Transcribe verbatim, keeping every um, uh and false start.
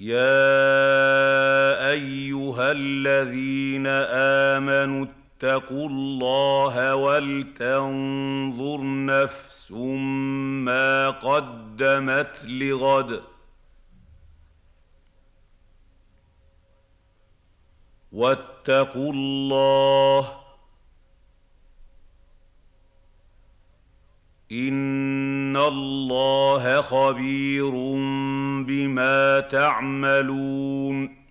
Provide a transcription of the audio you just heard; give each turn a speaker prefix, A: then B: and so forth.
A: يَا أَيُّهَا الَّذِينَ آمَنُوا اتَّقُوا اللَّهَ وَلْتَنظُرْ نَفْسٌ مَّا قَدَّمَتْ لِغَدٍ وَاتَّقُوا اللَّهَ ۚ إِنَّ اللَّهَ خَبِيرٌ بِمَا تَعْمَلُونَ